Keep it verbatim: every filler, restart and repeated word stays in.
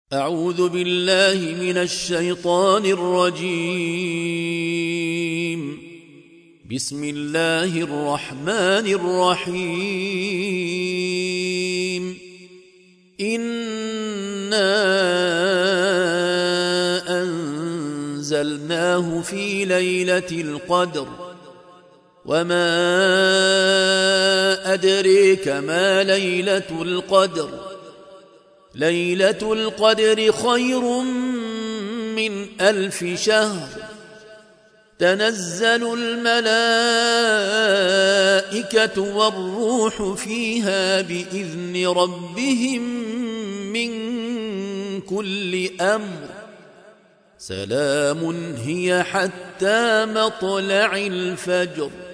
أعوذ بالله من الشيطان الرجيم. بسم الله الرحمن الرحيم. إنا أنزلناه في ليلة القدر وما أدريك ما ليلة القدر ليلة القدر خير من ألف شهر تنزل الملائكة والروح فيها بإذن ربهم من كل أمر سلام هي حتى مطلع الفجر.